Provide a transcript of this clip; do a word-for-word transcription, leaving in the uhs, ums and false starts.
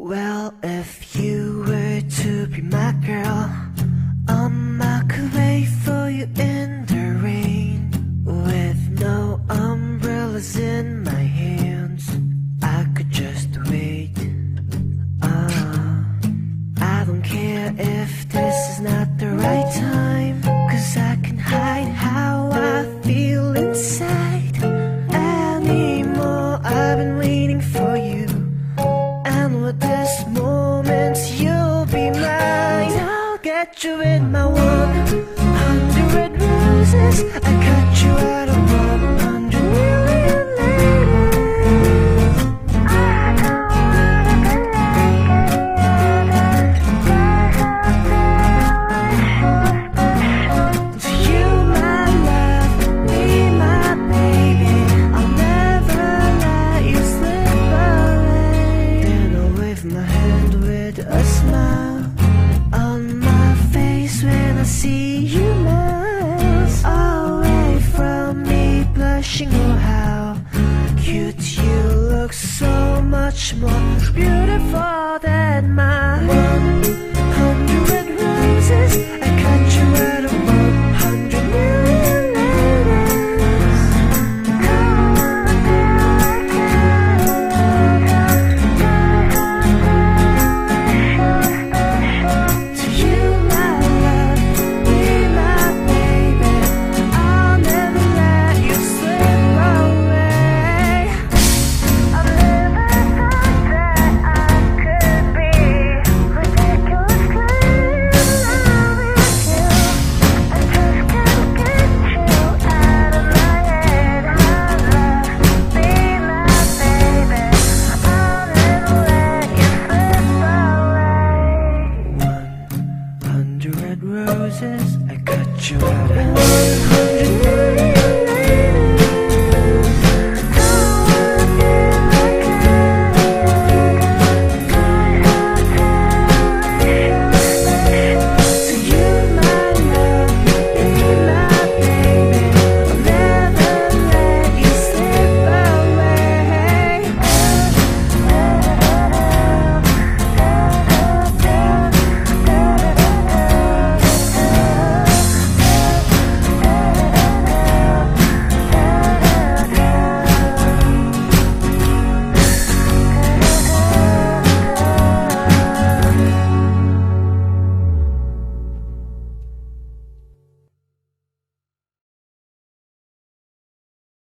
Well, if you were to be my girl, um, I could wait for you in the rain with no umbrellas in my hands. I could just wait. uh, I don't care if this is not the right time, 'cause I can hide how I feel inside anymore. I've been waiting for you, and with this moment you'll be mine. I'll get you in my one hundred roses. I cut you out of one hundred million ladies. I don't wanna be like to you, my love, be my baby. I'll never let you slip away. And I'll wave my hand with a smile on my face when I see you miles away from me, blushing. Oh, how cute you look, so much more beautiful than my one hundred roses.